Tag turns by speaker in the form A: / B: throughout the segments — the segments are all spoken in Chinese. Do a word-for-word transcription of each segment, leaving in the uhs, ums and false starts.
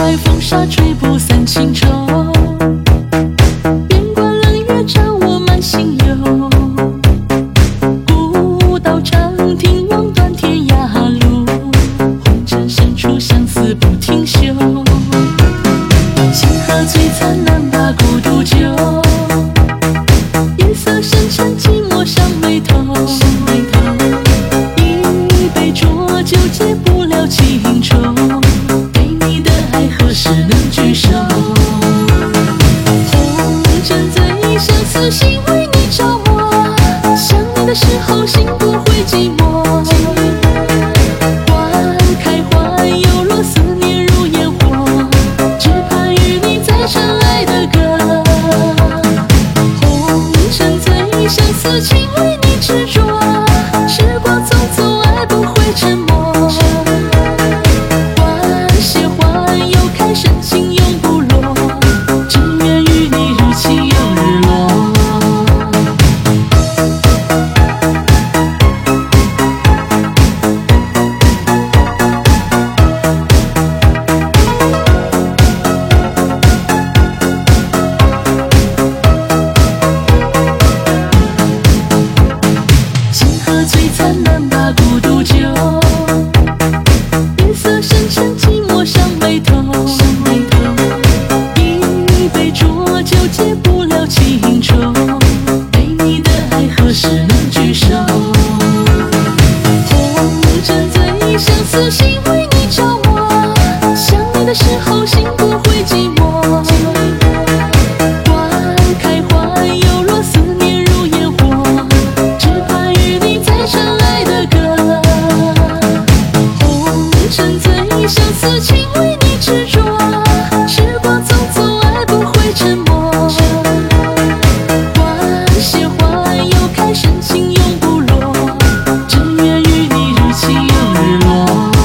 A: 外风沙吹不散情愁，边关冷月照我满心忧。古道长亭望断天涯路，红尘深处相思不停休。星河璀璨难把孤独救，夜色深沉寂寞上眉头。一杯浊酒解不了情愁，对你的爱何时能聚首？红尘醉相思心为你着魔，想你的时候心不会寂寞。花开花又落，思念如烟火，只盼与你再唱爱的歌。红尘醉相思情为你执着，时光匆匆爱不会沉默。花谢花又开，深情永不落，只愿与你日起又日落。星河璀璨难把孤独救，夜色深沉寂寞上眉头。一杯浊酒解不了情愁，对你的爱何时能聚首？红尘醉相思心为你着魔，想你的时候心不会寂寞。花开花又落，思念如烟火，只盼与你再唱爱的歌。红尘醉相思情为你执着，时光匆匆爱不会沉默。花谢花又开，深情永不落，只愿与你日起又日落。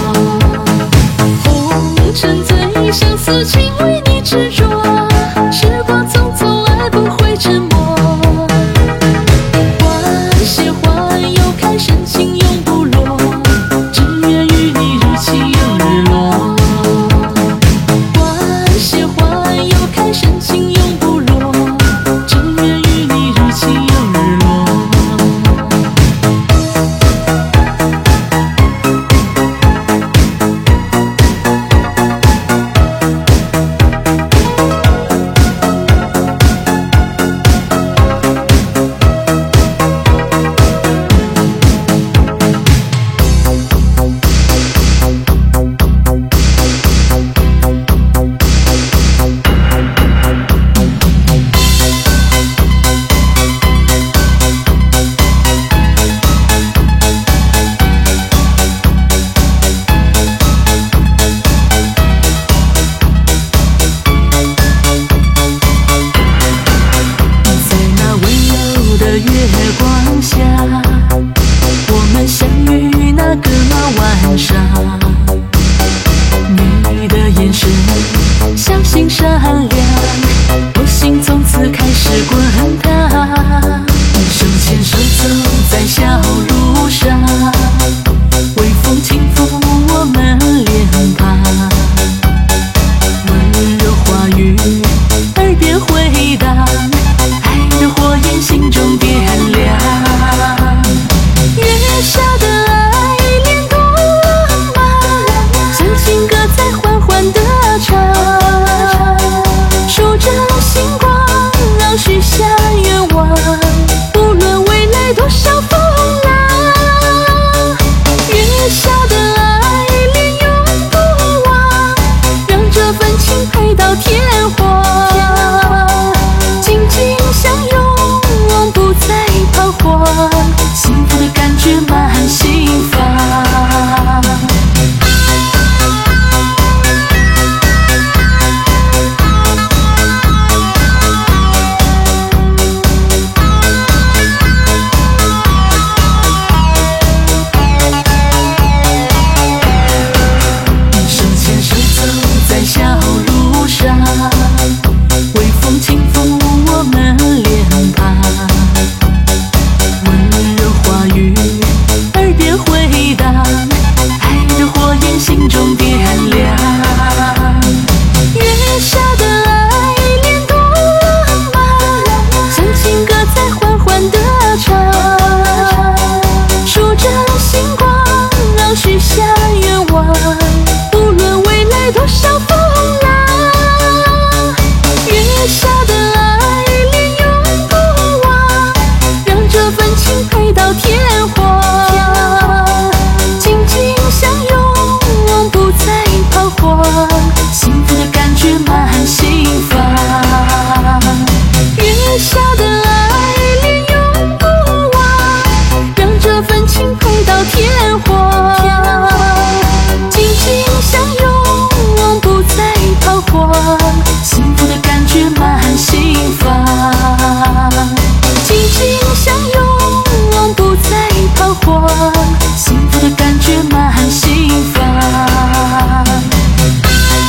A: 红尘醉相思情为你执着，时光匆匆爱不会沉默。花谢花又开，深情永不落，只愿与你日起又日落。花谢花又开，深情永不落，只愿与你日起又日落。 慌，幸福的感觉满心房。月下的爱恋永不忘，让这份情碰到天荒。紧紧相拥，不再彷徨，幸福的感觉满心房。紧紧相拥，不再彷徨，幸福的感觉满心房。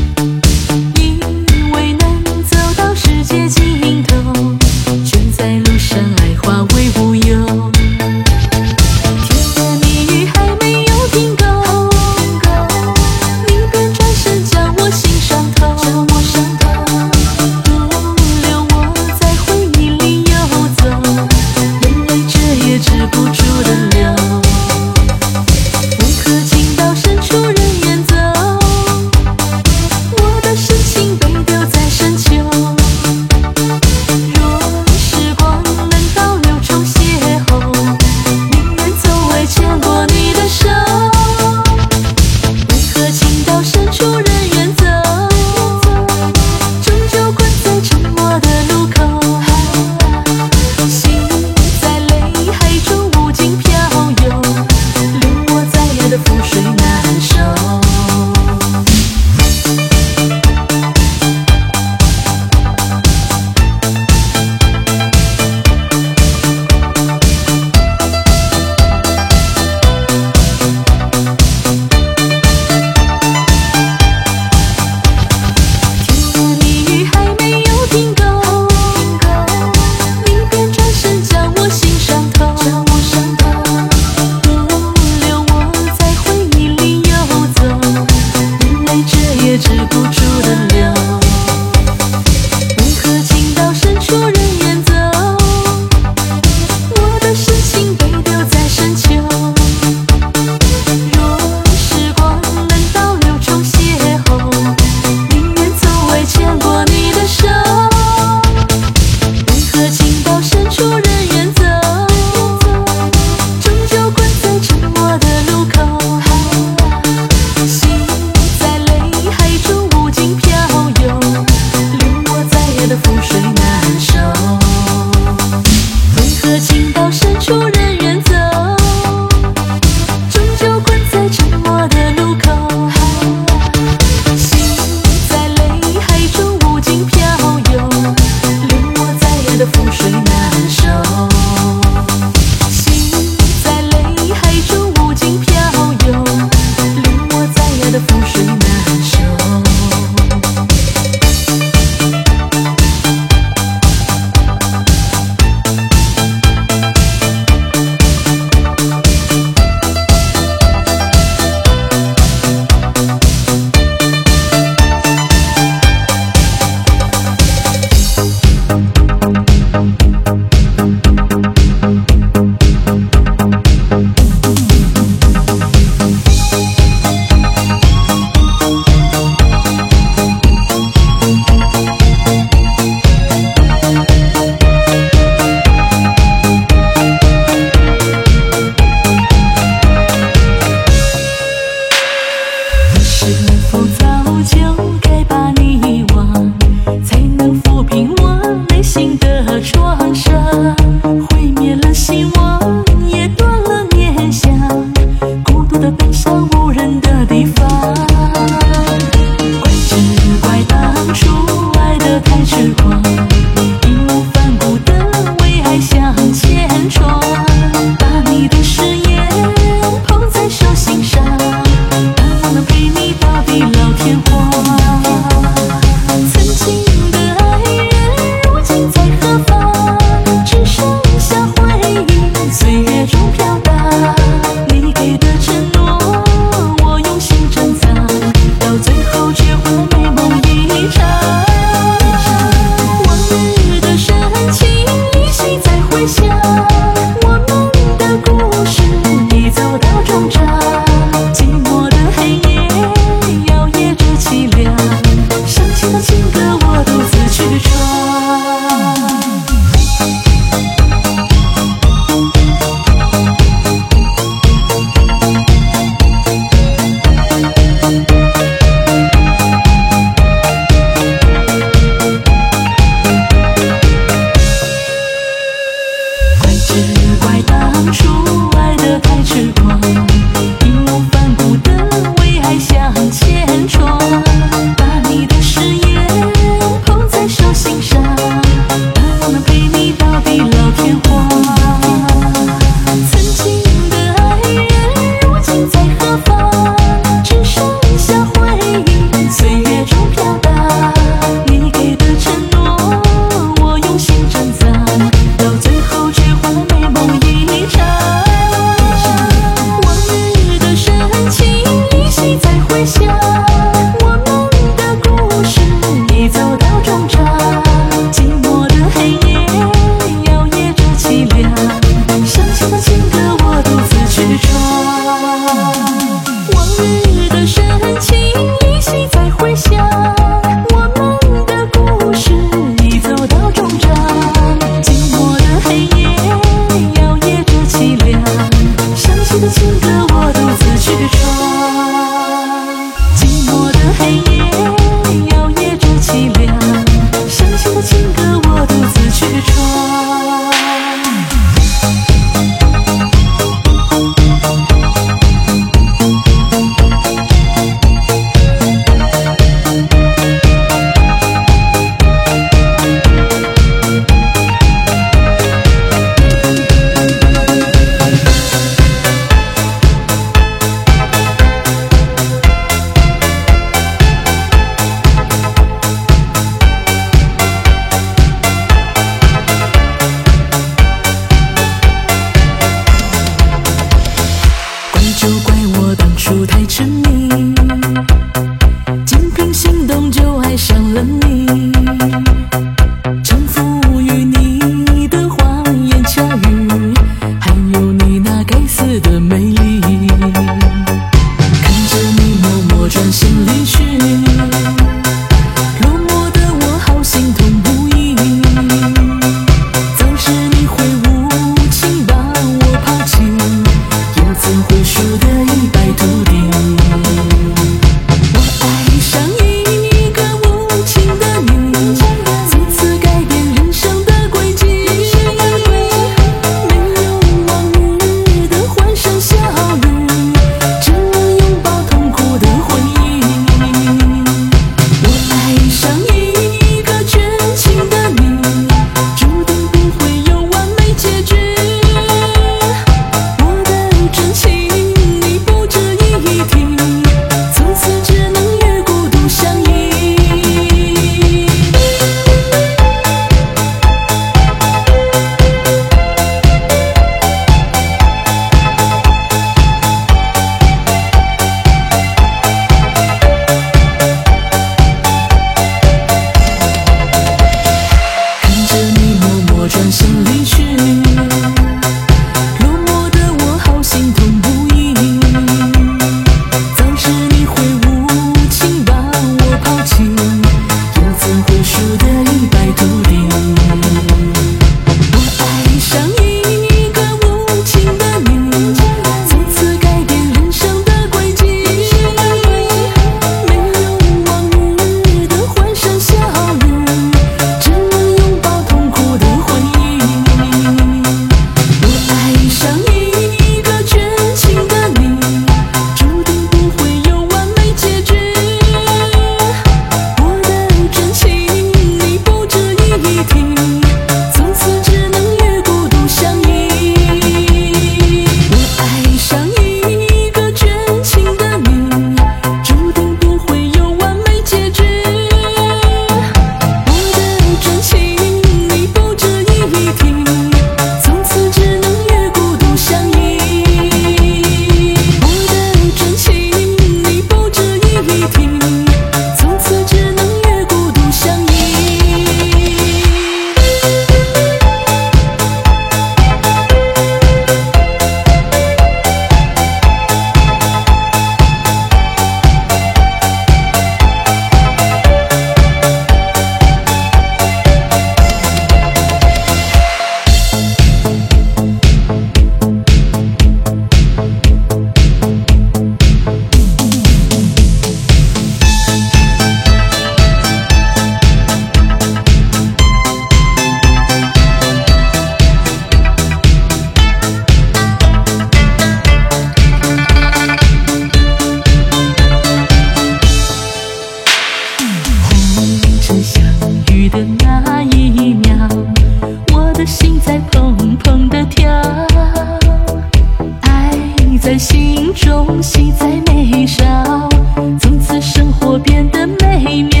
A: 再没少，从此生活变得美妙。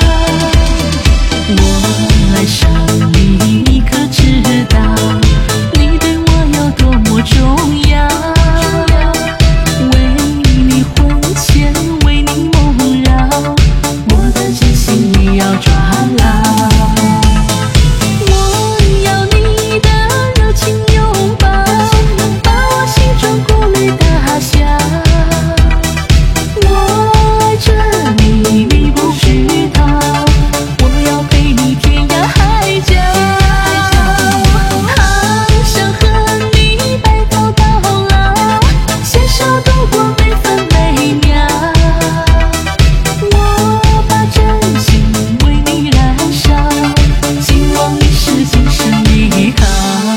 A: 我爱上你，你可知道？你对我有多么重要？为你魂牵，为你梦绕，我的真心你要抓牢。我要你的热情拥抱，把我心中顾虑打消。我爱着你，你不知道，我要陪你天涯海角。好想和你白头到老，携手度过每分每秒。我把真心为你燃烧，希望你是今生依靠。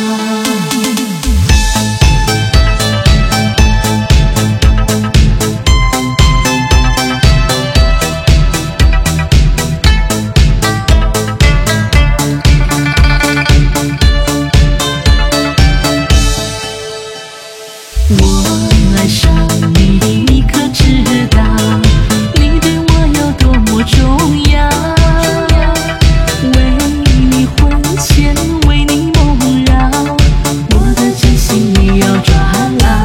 A: 我爱上你，你可知道？你对我有多么重要？为你魂牵，为你梦绕，我的真心你要抓牢。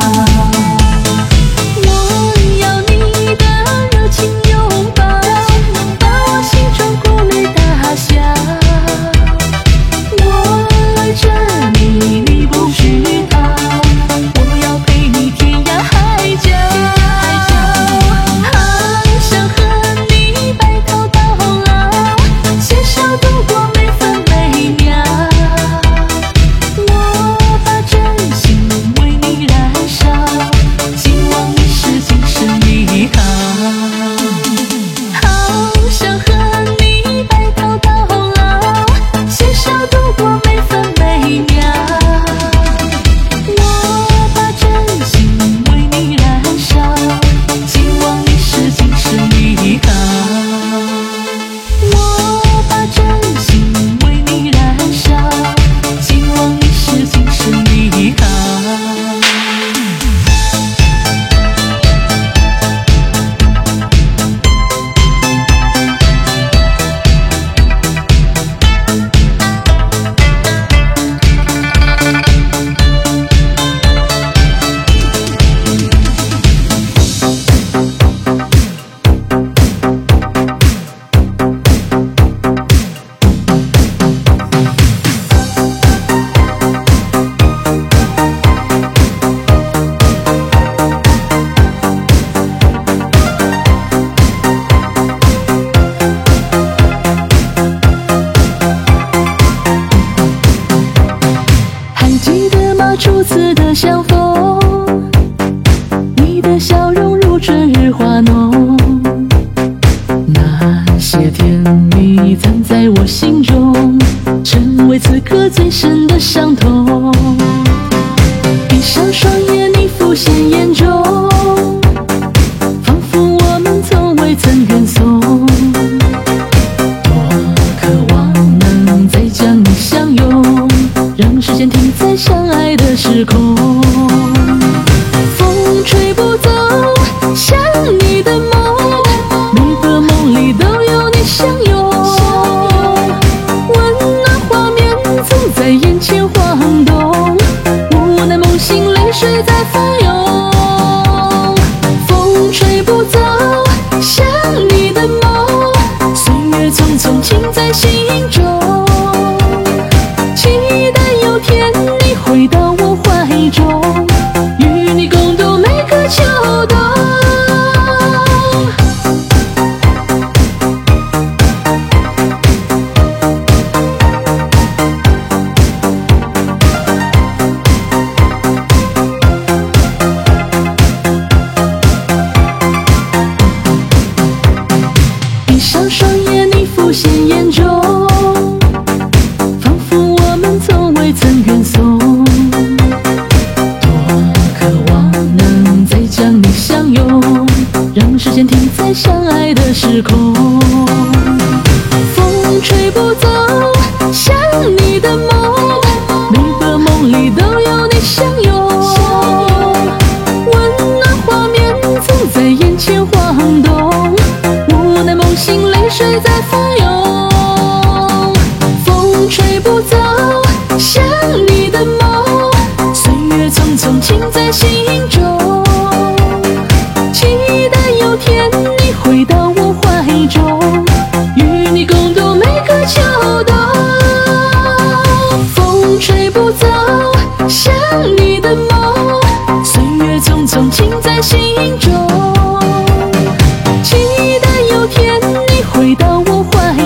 A: 我要你的热情拥抱，把我心中顾虑打消。我爱着你，你不知道，我要陪你天涯海角。好想和你白头到老，携手度过每分每秒。我把真心为你燃烧，希望你是今生依靠。好想和你白头到老，携手度过每分每秒。我把真心为你燃烧，希望你是今生依靠。我把真心为你燃烧，希望你是今生依靠。还记得吗？初次的相逢，你的笑容如春日花浓，那些甜蜜藏在我心中，成为此刻最深的伤痛。闭上双眼，你浮现眼中，仿佛我们从未曾远送。我渴望能再将你相拥，让时间停在相爱的时空。风吹不走想你的梦，每个梦里都有你相拥。温暖画面总在眼前晃动，无奈梦醒，泪水在翻涌。风吹不走想你的梦，岁月匆匆情在心中。期待有天你回到我怀中，与你共度每个秋冬。闭上双眼，你浮现眼中，仿佛我们从未曾远送。多渴望能再将你相拥，让时间停在相爱的时空。风吹不走想你的梦，每个梦里都有你相拥。温暖画面总水在翻涌，风吹不走想你的梦，岁月匆匆情在心中，期待有天你回到我怀中，与你共度每个秋冬。风吹不走想你的梦，岁月匆匆情在心中，期待有天你回到我怀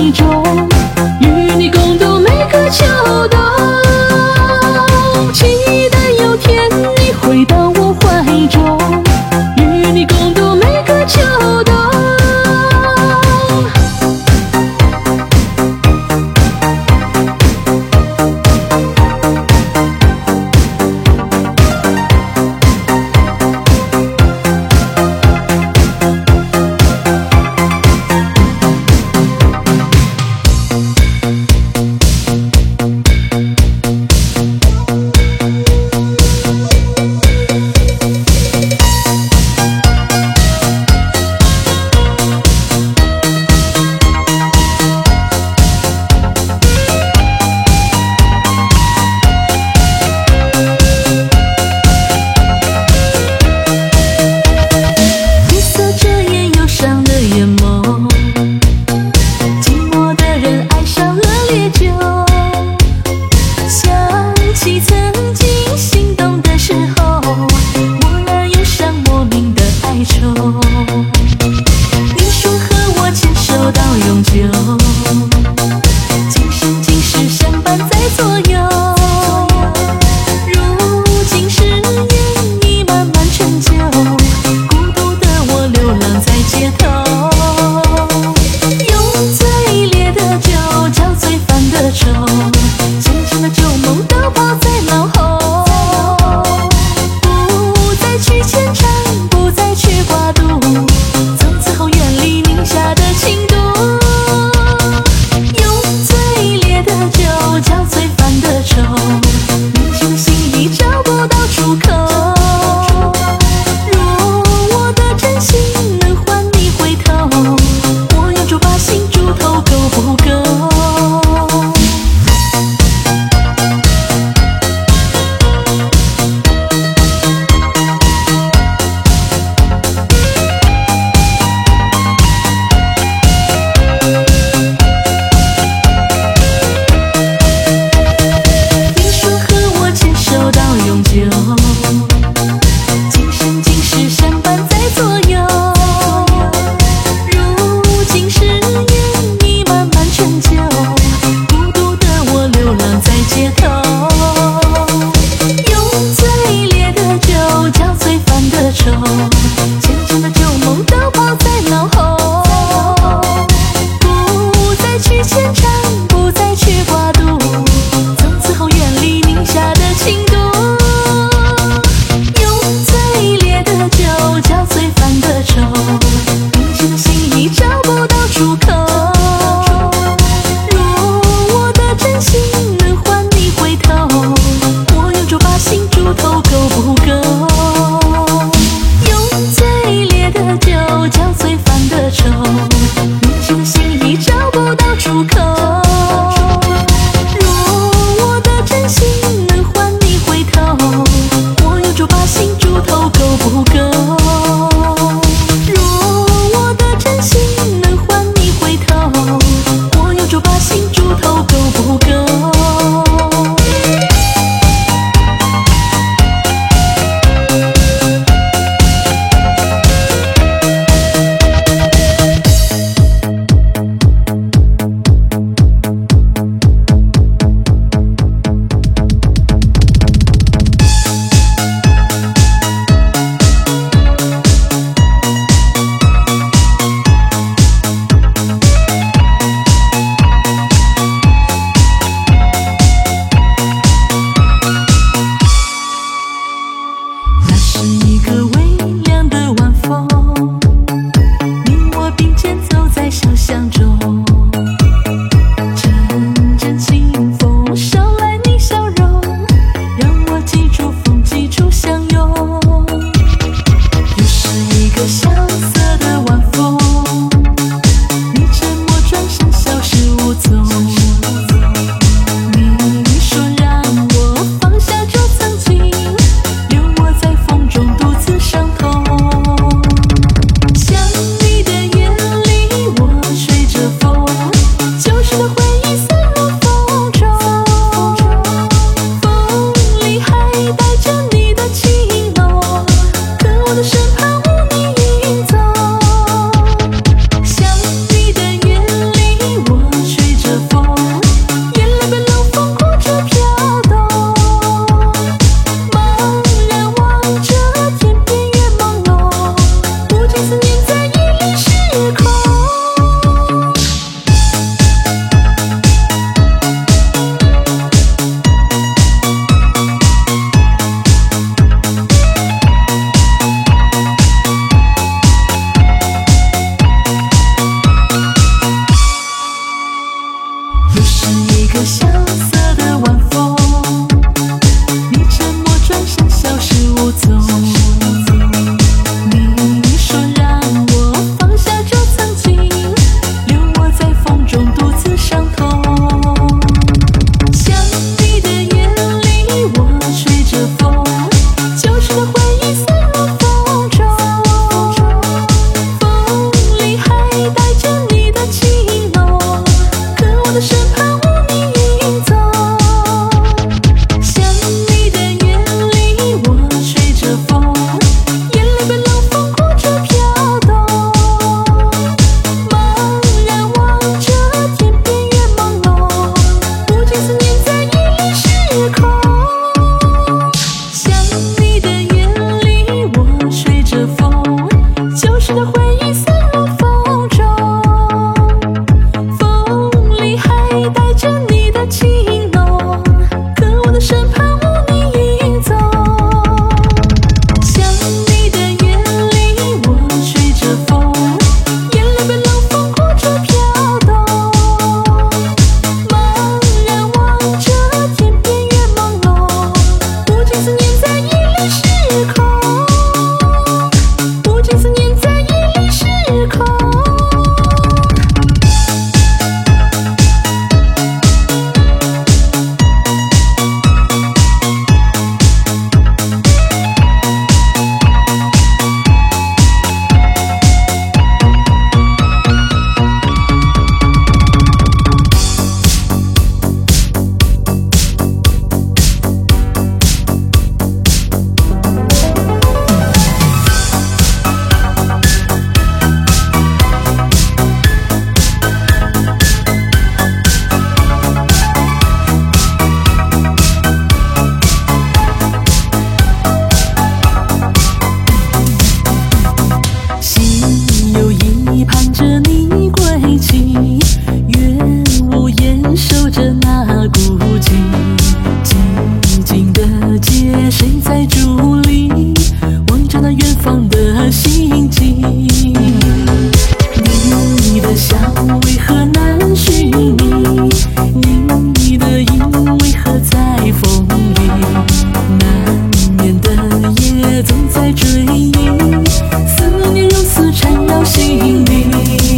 A: 思缠绕心里。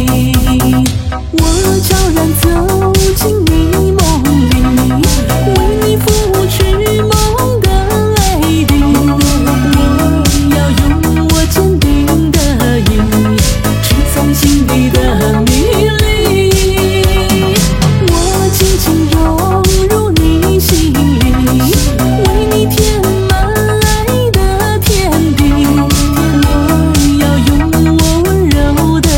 A: 我悄然走进你梦里，为你拂去梦的泪滴。你要用我坚定的意，直从心底的迷离。我紧紧融入你心里，为你填满爱的天地。我要用我温柔的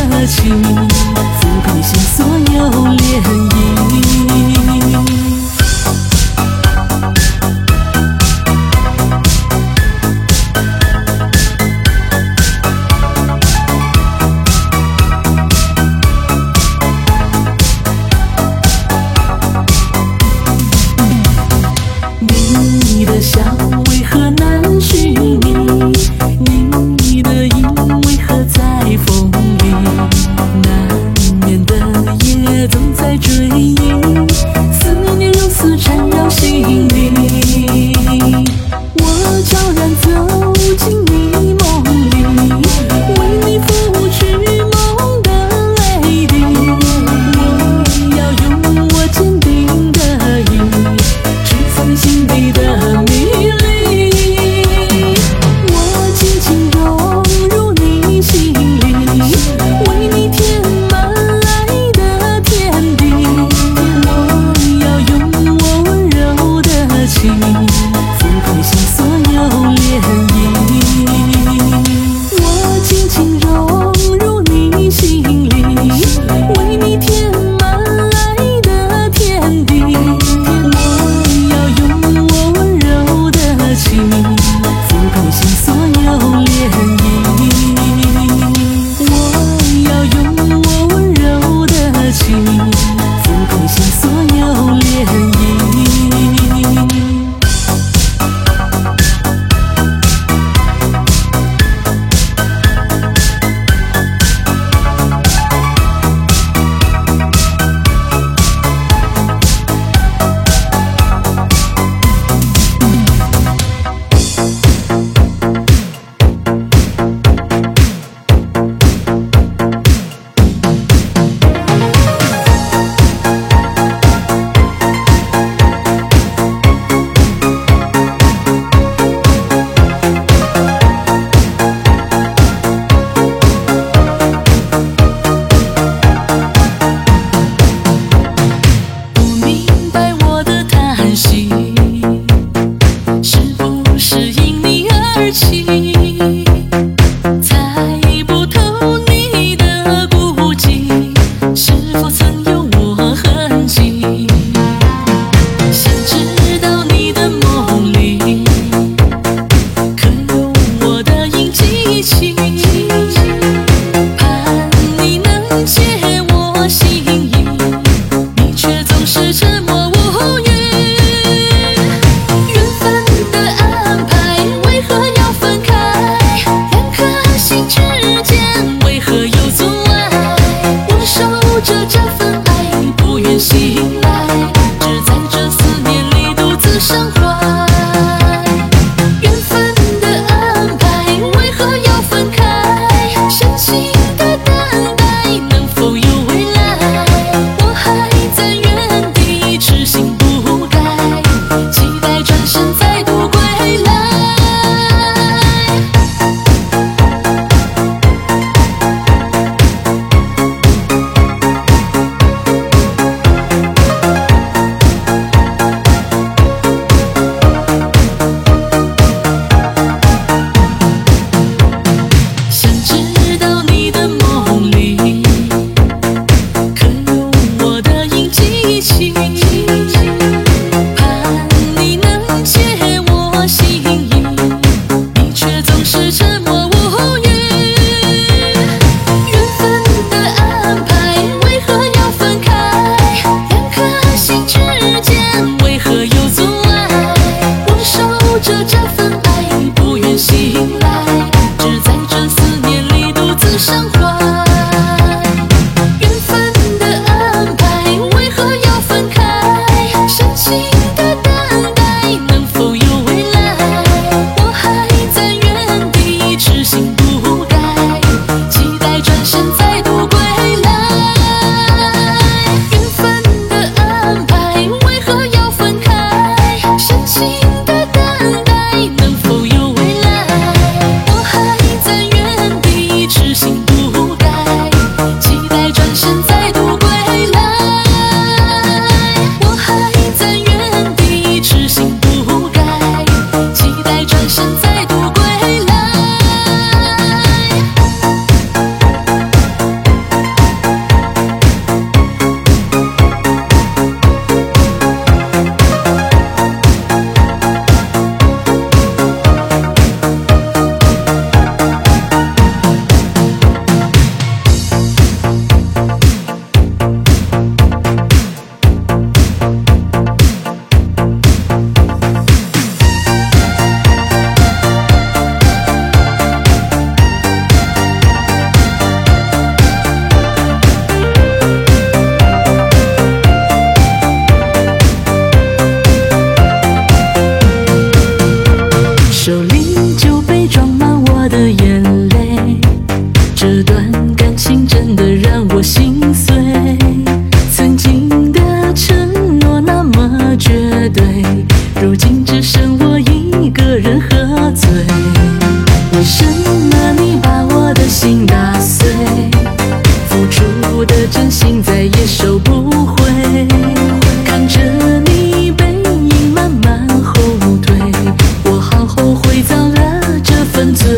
A: 情真的让我心碎，曾经的承诺那么绝对，如今只剩我一个人喝醉。为什么你把我的心打碎？付出的真心再也收不回，看着你背影慢慢后退，我好后悔遭了这份罪。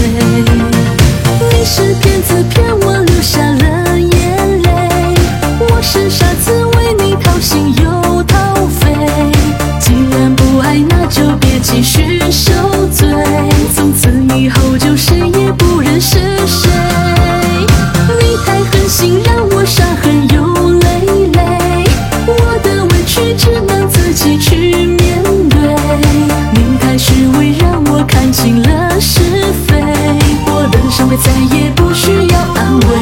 A: 你是骗子骗我流下了眼泪，我是傻子为你掏心又掏肺，既然不爱那就别继续受罪，从此以后就谁也不认识谁。你太狠心让我伤痕又累累，我的委屈只能自己去面对，你太虚伪让我看清了是非，我的伤悲再也不需要安慰。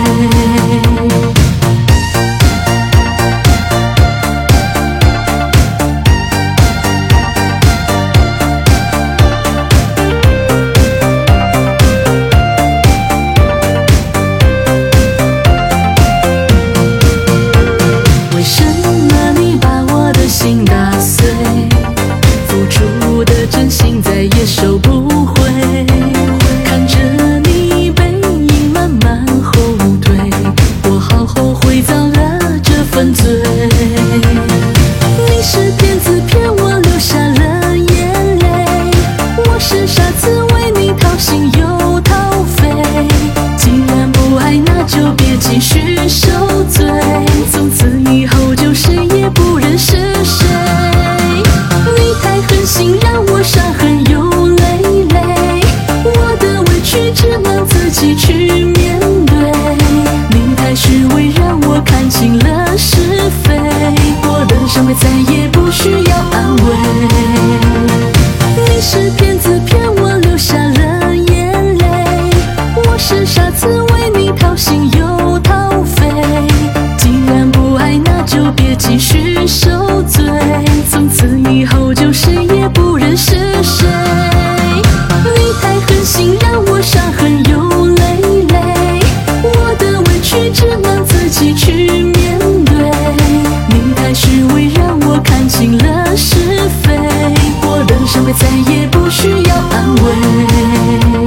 A: 为什么你把我的心打碎？付出的真心再也收不回，看着你背影慢慢后退，我好后悔遭了这份罪。你是骗子骗我流下了眼泪，我是傻子为你掏心又掏肺，既然不爱那就别继续受罪，从此以后就谁也不认识谁。你太狠心让我伤痕又累累，我的委屈只能自己去面对，你太虚伪让我看清了是非，我的伤悲再也不需要安慰。你是骗子骗我流下了眼泪，我是傻子为你掏心又掏肺，既然不爱那就别继续受罪，从此以后就谁也不认识谁。你太狠心让我伤痕又累累，我的委屈只能自己去面对，你太虚伪让我看清了是非，我的伤悲再也不需要安慰。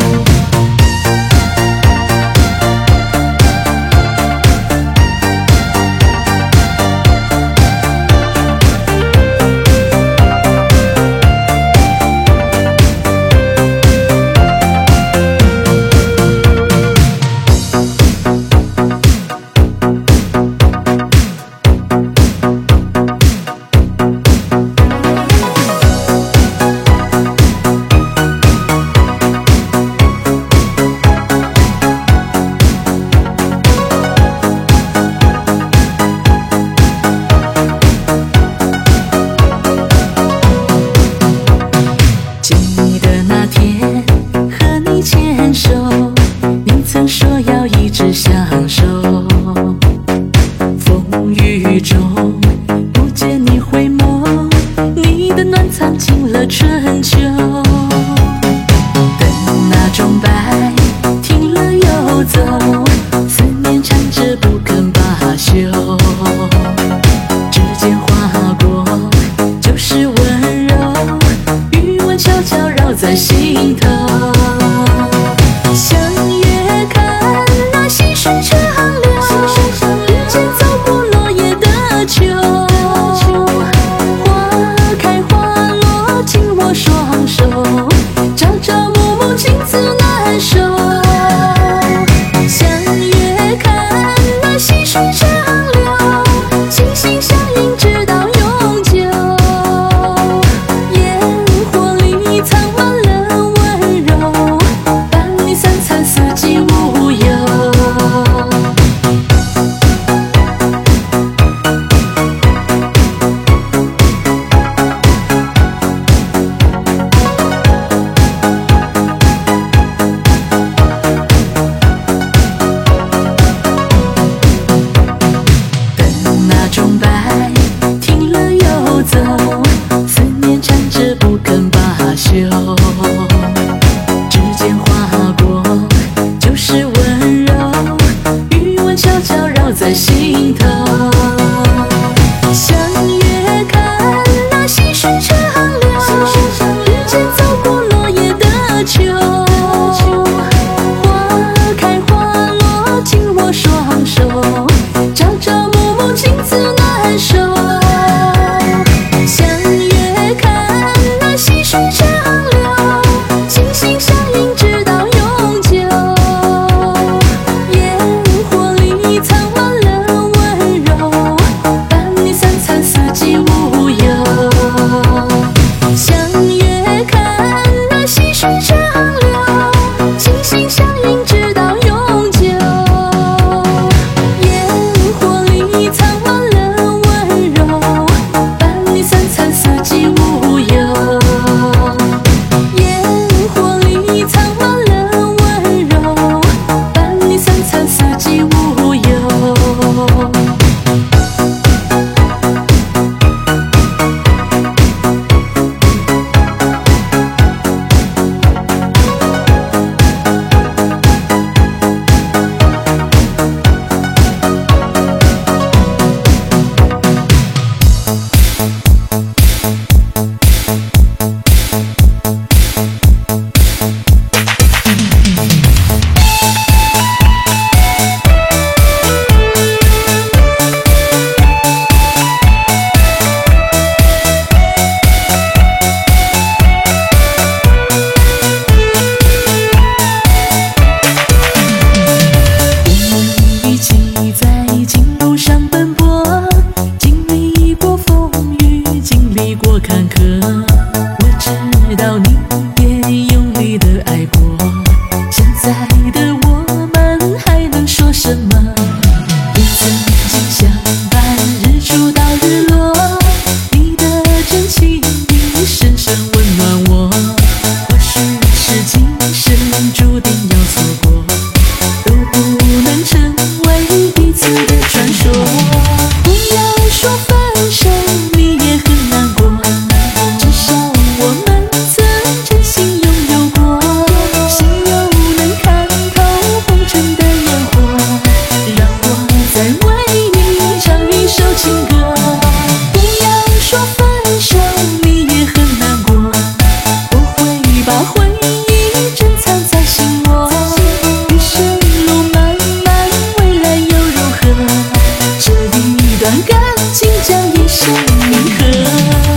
A: 记得那天和你牵手，你曾说要一直相守，风雨中不见你回眸，你的暖藏进了春秋。等那钟摆停了又走，思念缠着不肯罢休，指尖划过就是温柔，余温悄悄绕在心头。向月看那细水长流，人间走过落叶的秋，花开花落紧握双手，朝朝暮暮情字难收。向月看那细水长流，心心相印直到永久，烟火里藏满了温柔，伴你三餐四季无忧。 什么？不曾经相伴，日出到日落，你的真情已深深温暖我。或许是今生注定要错过，都不能成为彼此的传说。不要说分手，你也很难过，至少我们曾真心拥有过。谁又能看透红尘的烟火？让我再为你唱一首情歌。不要说分手，你也很难过，我会把回忆珍藏在心窝。余生路漫漫，未来又如何？这一段感情将一生铭刻。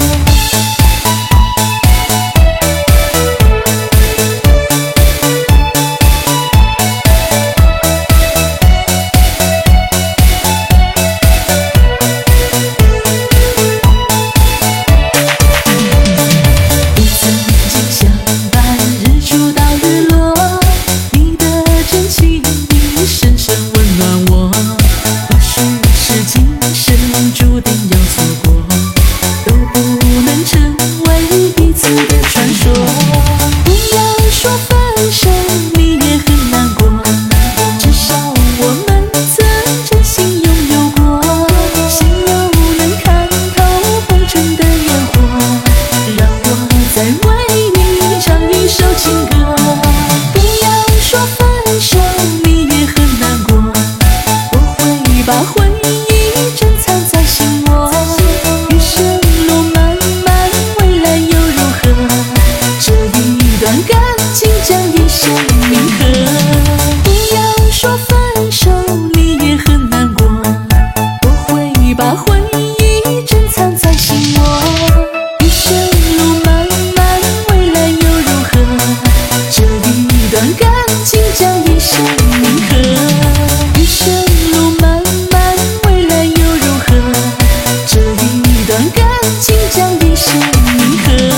A: 不曾经相伴，日出到日落，你的真情已深深温暖我。或许是今生注定要错过，都不能成为彼此的传说。不要说分手，你也很难过，至少我们曾真心拥有过。谁又能看透红尘的烟火？让我再为你唱一首情歌。不要说分手，你也很难过，我会把回忆珍藏在心窝。余生路漫漫，未来又如何？这一段感情将一生铭刻。不要说分手，你也很难过，我会把回忆珍藏在心窝。余生路漫漫，未来又如何？这一段感情将一生铭刻。余生路漫漫，未来又如何？这一段感情将一生铭刻。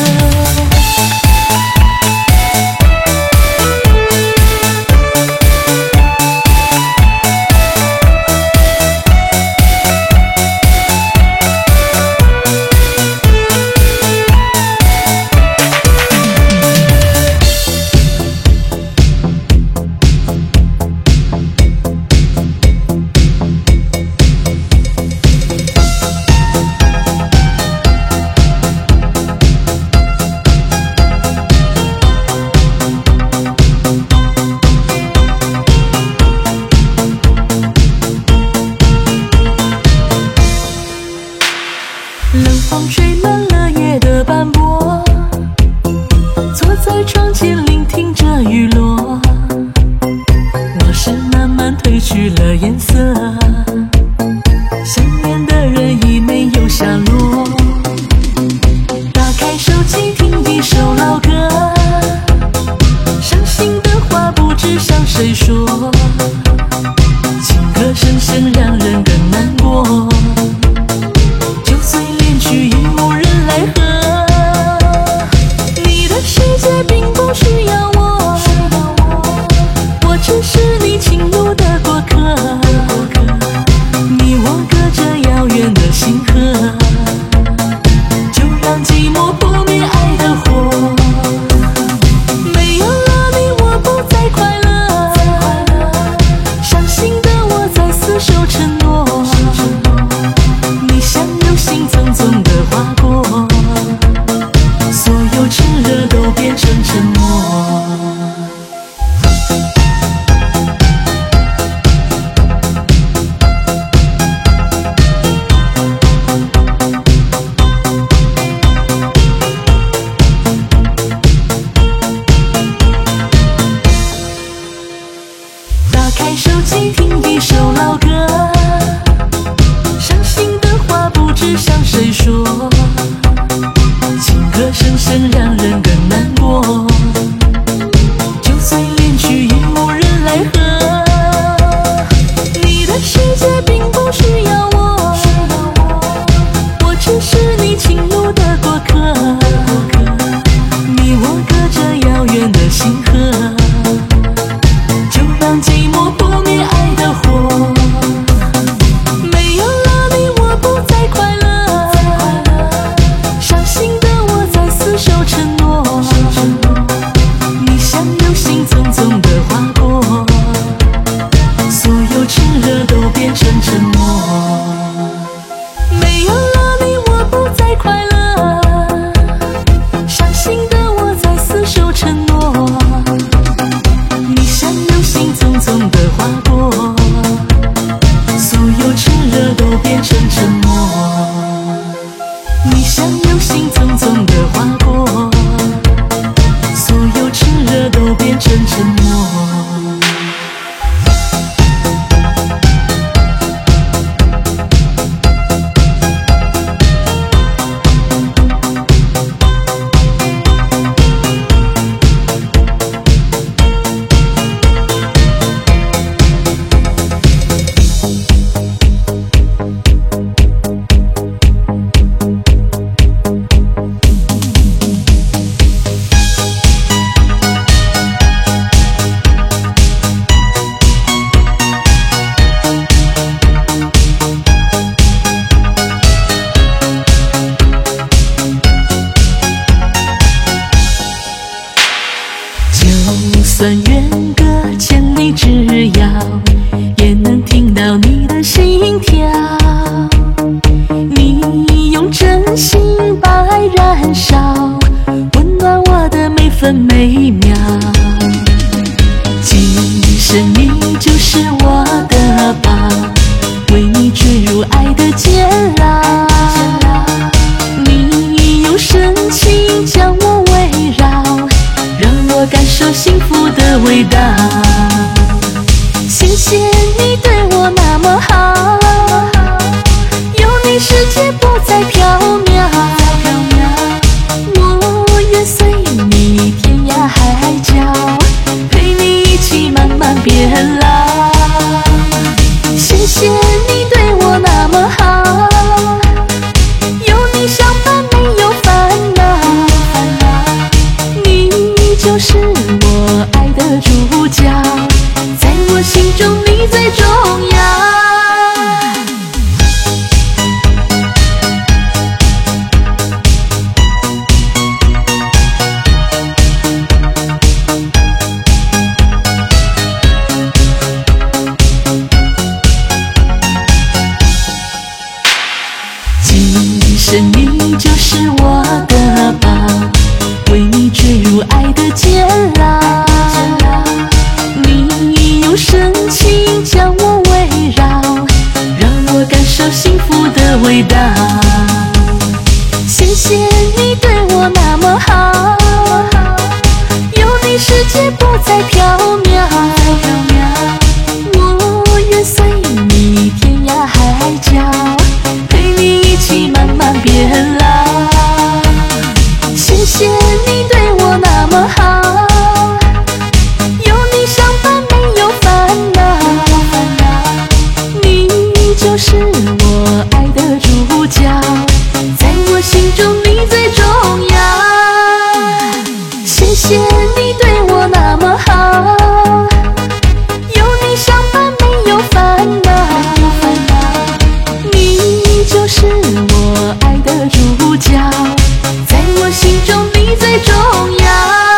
A: 冷风吹满了夜的斑驳，坐在窗前聆听着雨落。往事慢慢褪去了颜色，想念的人已没有下落。打开手机听一首老歌，伤心的话不知向谁说，情歌声声让人更难过。就随恋曲已无人来和，你的世界并不需要我，我只是你情路的过客。你我隔着遥远的星河，就让寂寞扑灭爱的火。没有了你我不再快乐，伤心的我在厮守承诺。 热都变成沉默。没有了你，我不再快乐，伤心的我在厮守承诺。你像流星匆匆的划过，所有炽热都变成沉默。你像流星匆匆的划过，所有炽热都变成沉默。就算远隔千里之遥，也能听到你的心跳。你用真心白燃烧，温暖我的每分每秒。今生你就是我的宝，为你坠入爱的监牢。你用深情将我围绕，让我感受幸福的味道。谢谢你对我那么好，有你世界不再缥缈。我愿随你天涯海角，陪你一起慢慢变老。谢谢你对我那么好，有你相伴没有烦恼。就是我爱的主角，在我心中你最重要。今生你就是我的宝，为你坠入爱的监牢。你用深情将我围绕，让我感受幸福的味道。谢谢你对我那么好，有你世界不再缥缈。我愿随你天涯海角，陪你一起慢慢变老。谢谢你对我那么好，有你相伴没有烦恼。你就是我爱的主角，在我心中你最重要。谢谢你对我那么好，有你相伴没有烦恼。你就是我爱的主角，在我心中你最重要。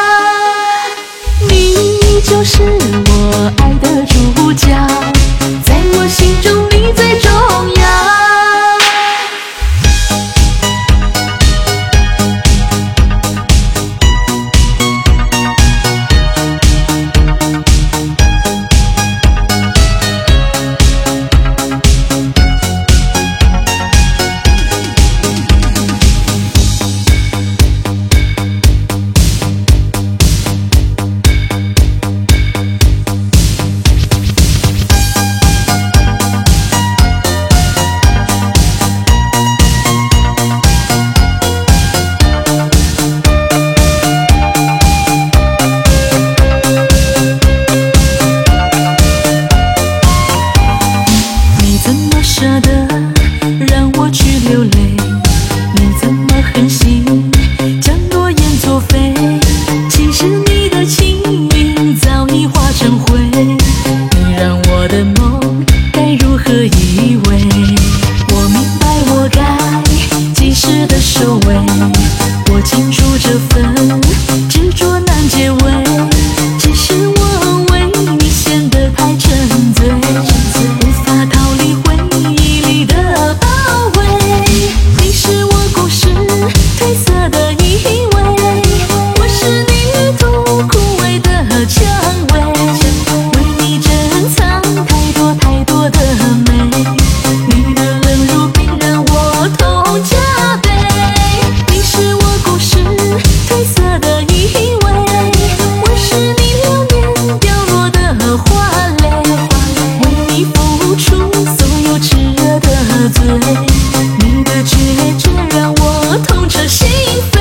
A: 你就是我爱的主角，在我心中你最重要。无法付出所有炽热的醉，你的决绝让我痛彻心扉。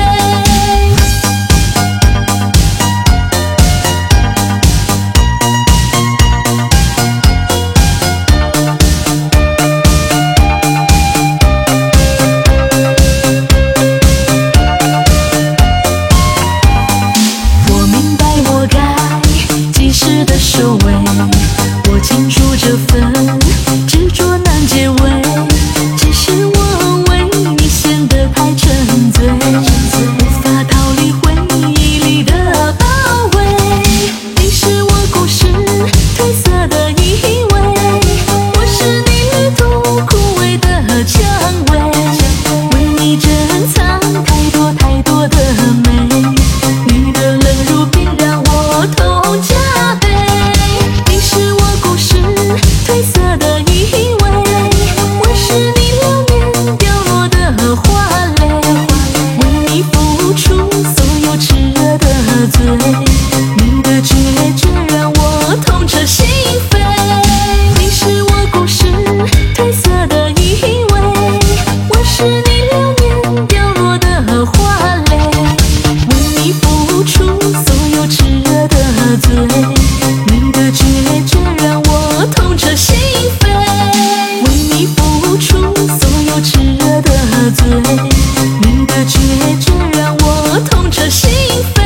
A: 我明白我该及时的收尾，我清楚这份执着难结尾，只是我为你显得太沉醉，无法逃离回忆里的包围。你是我故事褪色的依偎，我是你旅途枯萎的蔷薇，为你珍藏太多太多的美，你的冷如冰让我痛加倍。你是我故事褪色的依偎，我是你流年掉落的花蕾，为你付出所有炽热的醉，你的决绝让我痛彻心扉。你是我故事褪色的依偎，我是你流年掉落的花蕾，为你付出所有炽热的醉，你的决绝让我痛彻心扉。为你付出所有炽热的醉，你的决绝让我痛彻心扉。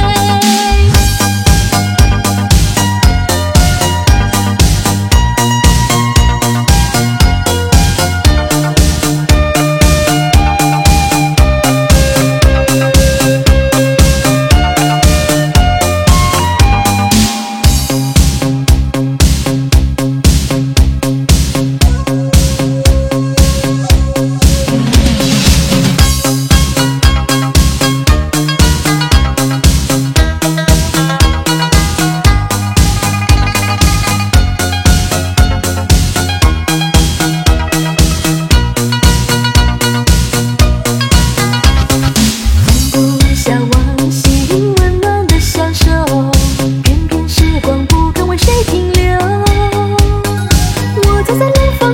A: 在冷风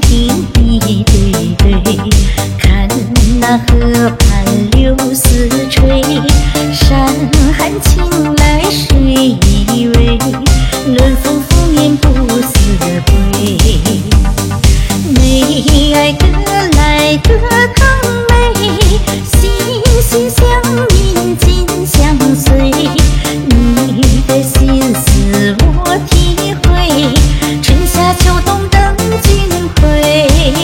B: 平一对对，看那河畔柳丝垂，山寒晴来水依偎，暖风拂面不似归。妹爱歌来歌堂妹，心心相印紧相随，你的心思我体会，春夏秋冬等君回。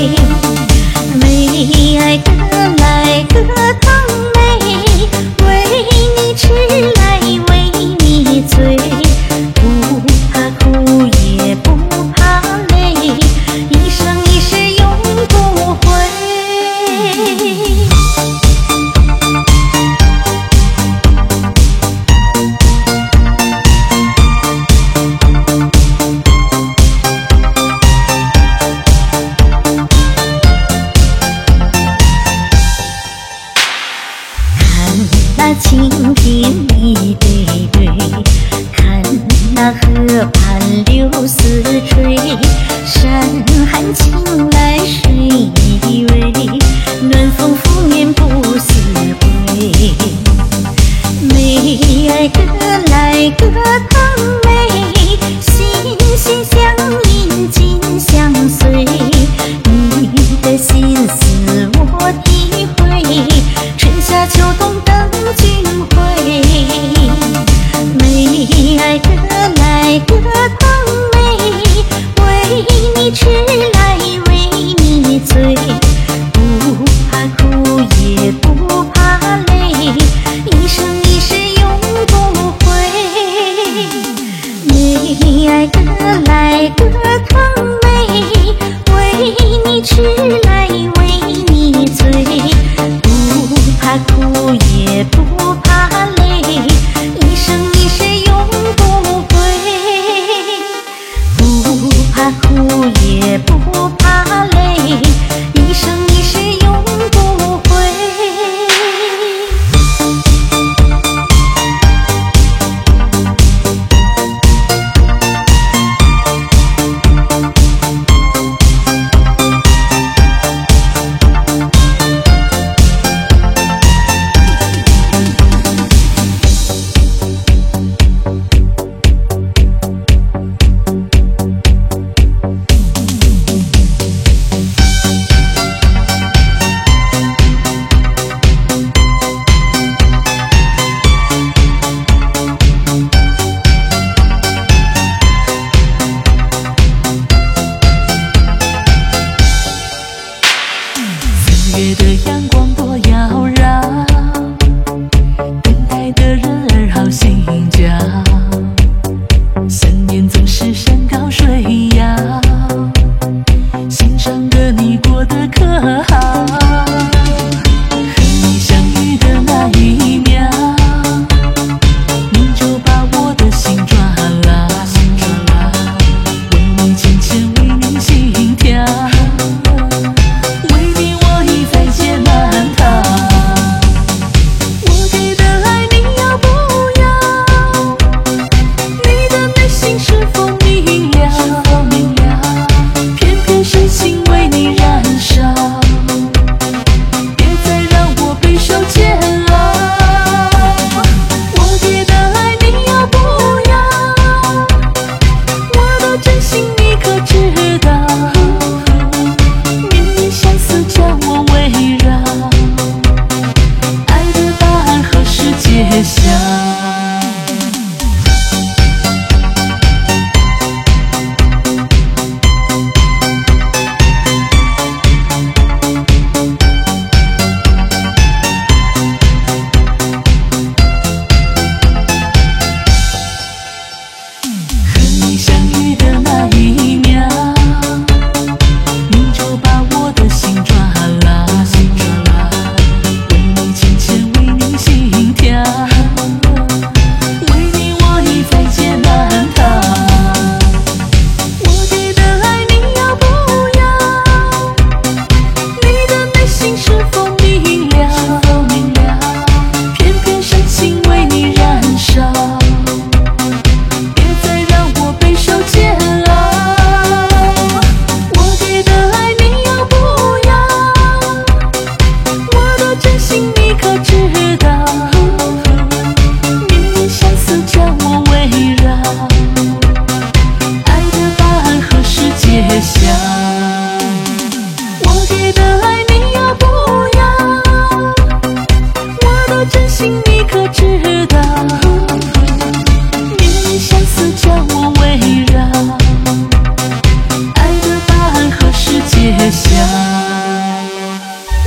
B: 妹爱歌来歌堂妹，为你痴来为你醉，不怕苦也不怕累，一生一世永不悔。那清平一对对，看那河畔柳丝垂，山寒晴来水依偎，暖风拂面不似归。妹爱歌来歌堂妹，心心相印紧相随，你的心思我体会，春夏秋冬等君回。妹爱歌来歌堂妹，为你痴来为你醉，不怕苦也不怕累，一生一世永不悔。妹爱歌来歌堂妹，为你痴来为你醉，不怕苦也不怕累，一生一世永不悔。不怕苦也不怕累，一生一世永不悔。
A: 月的阳光多妖娆，等待的人儿好心焦，想念总是山高水遥，心上的你过得可好？和你相遇的那一秒，你就把我的心抓牢，为你牵牵，为你心跳。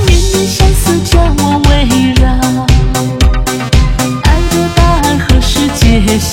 A: 年年相思将我围绕，爱的答案何时揭晓？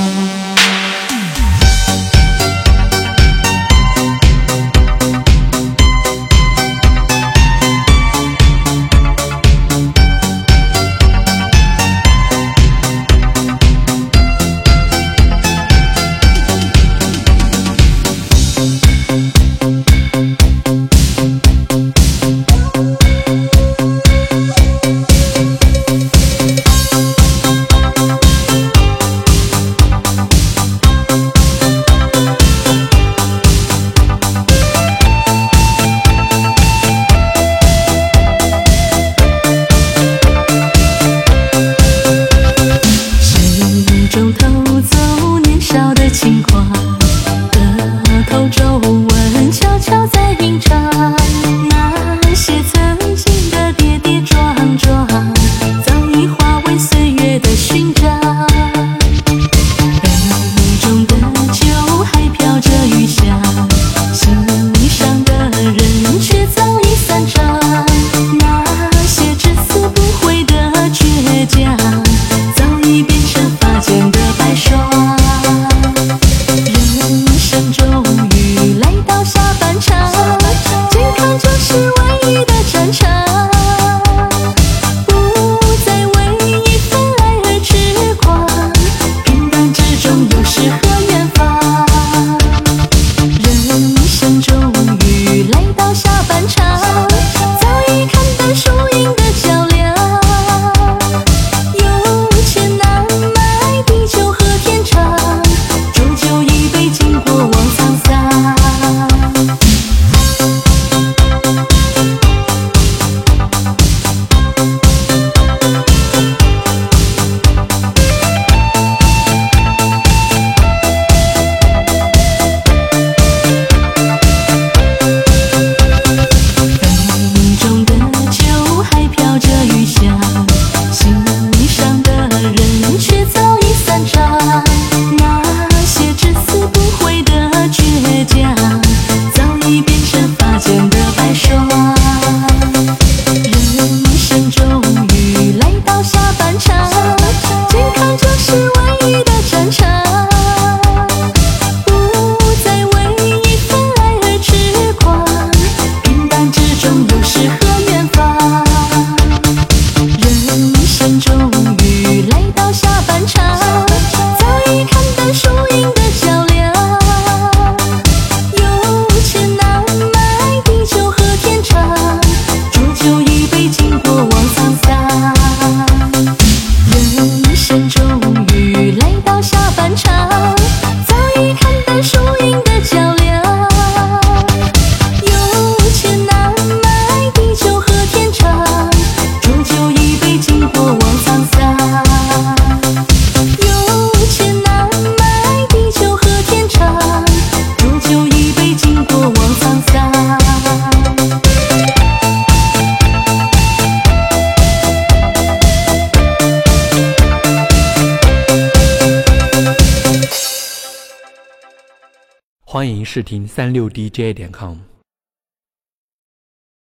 A: 轻狂额头皱纹悄悄在吟唱，那些曾经的跌跌撞撞早已化为岁月的勋章。杯中的酒还飘着余香，心上的人却早已散场，那些至死不悔的倔强早已变成发间的白霜。终于来到下半场，健康就是唯一的战场，不再为一份爱而痴狂，平淡之中有诗和远方。人生终于来到下半场，早已看淡输赢的较量，有钱难买地久和天长，煮酒一杯敬过往沧桑。杯中的酒还飘着余香，心上的人却早已散场，那些至死不悔的倔强早已变成发间的白霜。人生终于来到下半场，健康就是唯一的战场，不再为一份爱而痴狂，平淡之中有诗和远方。人生终于来到下半场，早已看淡输赢的较量，有钱难买地久和天长，煮酒一杯敬过往沧桑。人生终于来到下半场，早已看淡输赢的较量，有钱难买地久和天长，煮酒一杯敬过往沧桑。有钱难买地久和天长，煮酒一杯敬过往沧桑。
C: 欢迎试听三六 D J 点 com。